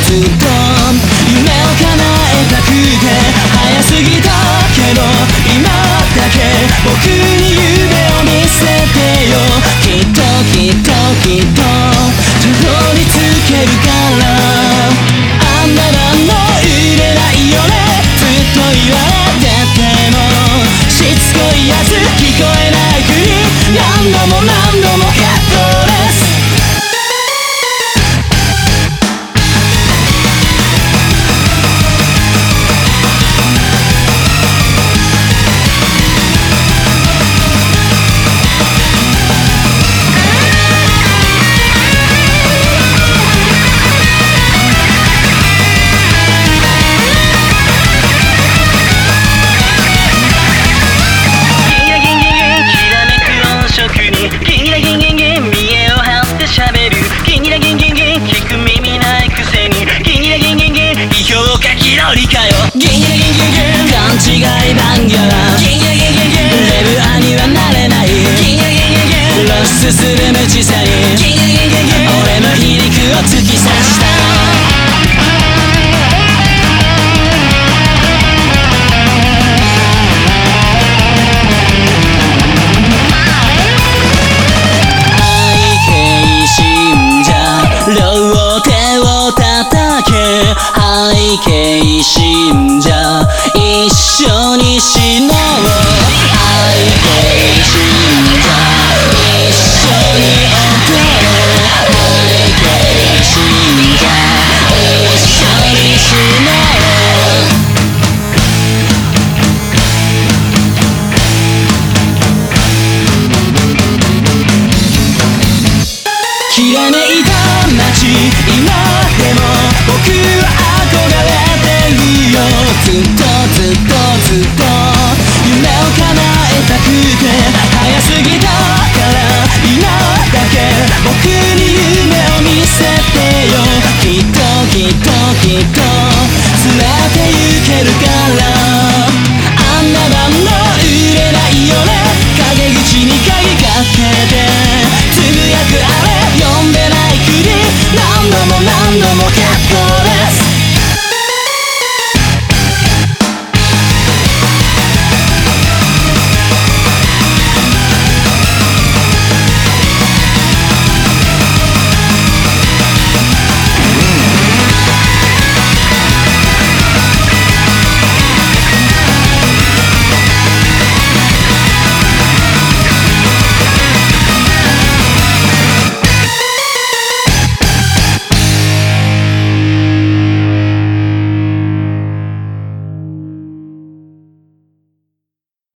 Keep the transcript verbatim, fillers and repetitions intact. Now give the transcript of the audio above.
ずっと夢を叶えたくて早すぎたけど今だけ僕に夢を見せてよ。きっときっときっとたどり着けるからあんなの売れないよねずっと言われててもしつこいやつ聞こえないふり何度も何度も結構です。ギンギラギンギンギン勘違い番ギャラギンギラギンギンギンレブアにはなれないギンギラギンギンギン露出する無知さにギンギラギンギンギン俺の皮肉を突き刺した愛系信者両手を叩け愛系信者一緒に死のう愛系信者一緒に踊れ愛系信者一緒に死のうきらめいた街今でも僕は憧れてるよ。ずっとずっとずっと夢を叶えたくて早すぎたから今だけ僕